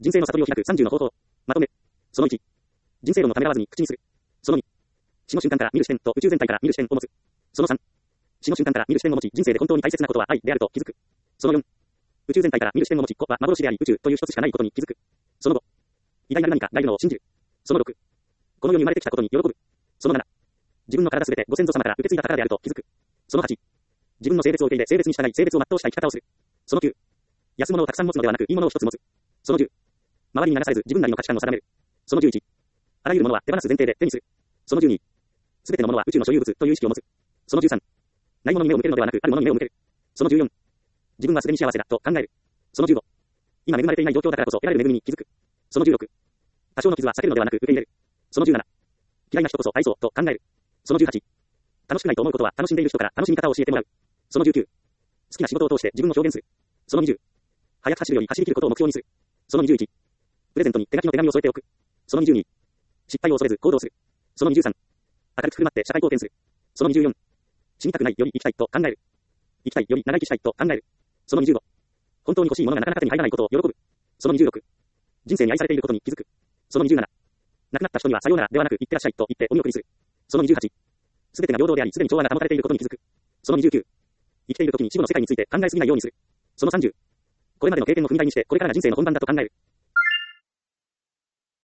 人生の悟りを開く30の方法。まとめ。その1。人生論をためらわずに口にする。その2。死の瞬間から見る視点と宇宙全体から見る視点を持つ。その3。死の瞬間から見る視点を持ち、人生で本当に大切なことは愛であると気づく。その4。宇宙全体から見る視点を持ち、子は幻であり宇宙という一つしかないことに気づく。その5。偉大なる何かがいるのを信じる。その6。この世に生まれてきたことに喜ぶ。その7。自分の体すべてご先祖様から受け継いだ宝であると気づく。その8。自分の性別を受け入れ、性別に従い、性別を全うした生き方をする。その9。安物をたくさん持つのではなく、いいものを一つ持つ。その10。周りに流されず自分なりの価値観を定める。その11。あらゆるものは手放す前提で手にする。その12。すべてのものは宇宙の所有物という意識を持つ。その13。ないものに目を向けるのではなく、あるものに目を向ける。その14。自分はすでに幸せだと考える。その15。今恵まれていない状況だからこそ得られる恵みに気づく。その16。多少の傷は避けるのではなく受け入れる。その17。嫌いな人こそ愛そうと考える。その18。楽しくないと思うことは楽しんでいる人から楽しみ方を教えてもらう。その19。好きな仕事を通して自分を表現する。その20。速く走るより走り切ることを目標にする。その21。プレゼントに手書きの手紙を添えておく。その22。失敗を恐れず行動する。その23。明るく振る舞って社会貢献する。その24。死にたくないより生きたいと考える。生きたいより長生きしたいと考える。その25。本当に欲しいものがなかなか手に入らないことを喜ぶ。その26。人生に愛されていることに気づく。その27。亡くなった人にはさようならではなく行ってらっしゃいと言ってお見送りする。その28。すべてが平等であり、すでに調和が保たれていることに気づく。その29。生きている時に死後の世界について考えすぎないようにする。その30。これまでの経験を踏み台にして、これからが人生の本番だと考える。